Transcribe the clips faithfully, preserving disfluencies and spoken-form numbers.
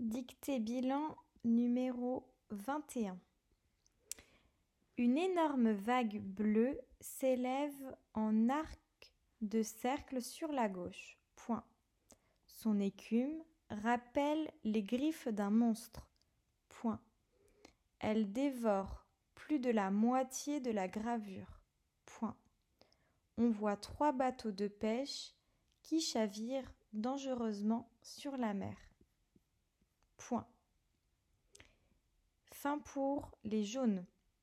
Dictée bilan numéro vingt et un. Une énorme vague bleue s'élève en arc de cercle sur la gauche. Point. Son écume rappelle les griffes d'un monstre. Point. Elle dévore plus de la moitié de la gravure. Point. On voit trois bateaux de pêche qui chavirent dangereusement sur la mer. Point. Fin pour les jaunes.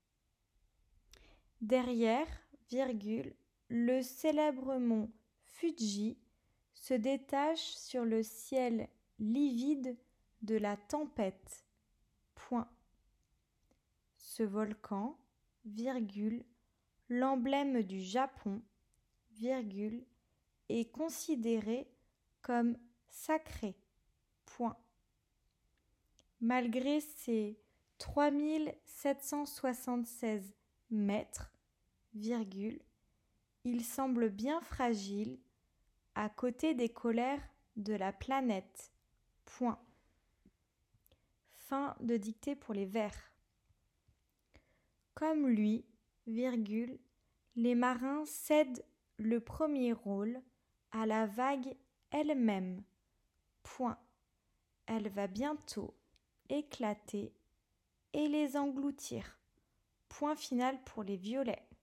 Derrière, virgule, le célèbre mont Fuji se détache sur le ciel livide de la tempête. Point. Ce volcan, virgule, l'emblème du Japon, virgule, est considéré comme sacré. Point. Malgré ses trois mille sept cent soixante-seize mètres, virgule, il semble bien fragile à côté des colères de la planète. Point. Fin de dictée pour les vers. Comme lui, virgule, les marins cèdent le premier rôle à la vague elle-même. Point. Elle va bientôt éclater et les engloutir. Point final pour les violets.